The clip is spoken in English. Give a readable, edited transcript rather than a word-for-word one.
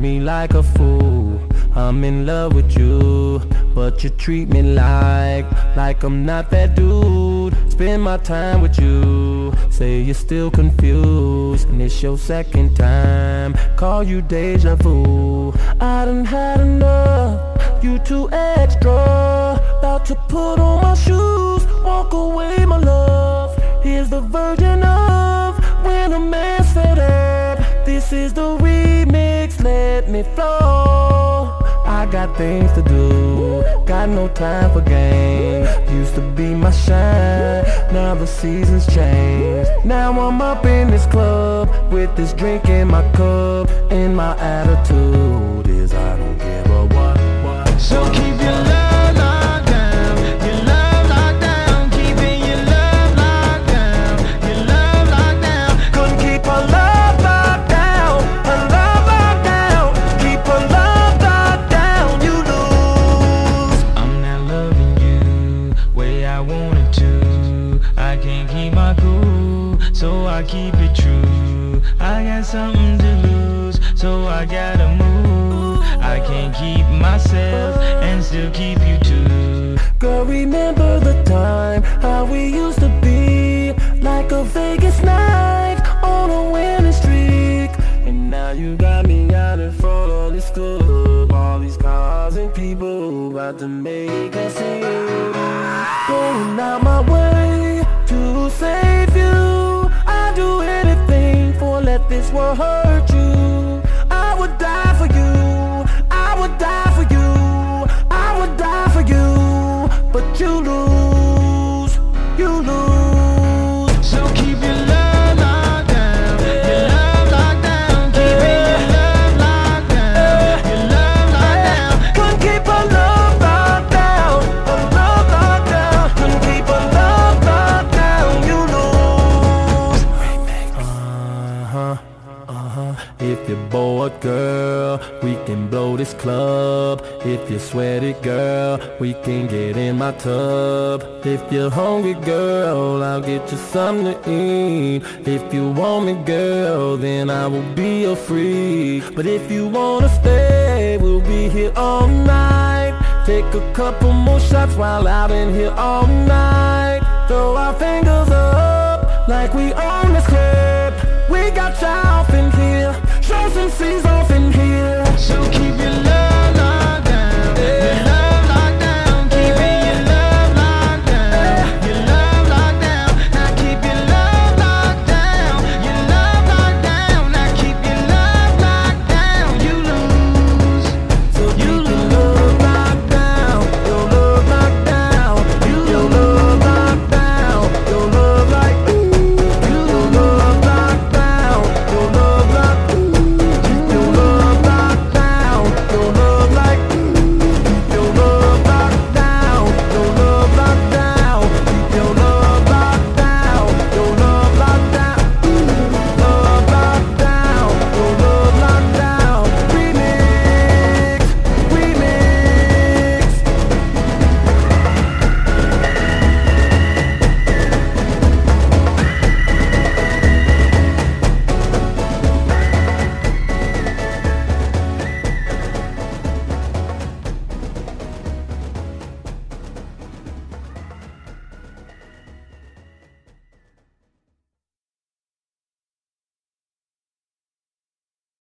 me like a fool. I'm in love with you, but you treat me like I'm not that dude. Spend my time with you, say you're still confused, and it's your second time. Call you deja vu. I done had enough, you too extra. About to put on my shoes, walk away my love. Here's the version of when a man's fed up. This is the remix, let me flow. I got things to do, got no time for games. Used to be my shine, now the seasons change. Now I'm up in this club, with this drink in my cup, and my attitude is I don't give a what. So keep your love locked down, your love locked down. Keeping your love locked down, your love locked down. Couldn't keep her love locked down, her love locked down. Keep her love locked down, you lose. I'm not loving you way I wanted to. I can't keep my cool, so I keep it true. I got something to lose, so I gotta move. I can't keep myself and still keep you too. Girl, remember the time, how we used to be like a Vegas night on a winning streak. And now you got me out in front of this club, all these cars and people about to make a scene. Going out my way to save you. I'd do anything for let this world hurt you. I would die for you, I would die for you, I would die for you. But you lose, you lose. So keep your love locked down, your love locked down. Keeping your love locked down, your love locked down. Couldn't keep her love locked down, her love locked down. Couldn't keep her love locked down, you lose. If you're bored, girl, we can blow this club. If you're sweaty, girl, we can get in my tub. If you're hungry, girl, I'll get you something to eat. If you want me, girl, then I will be a freak. But if you wanna stay, we'll be here all night. Take a couple more shots while out in here all night. Throw our fingers up like we own this club. We got y'all off in here. Show some season.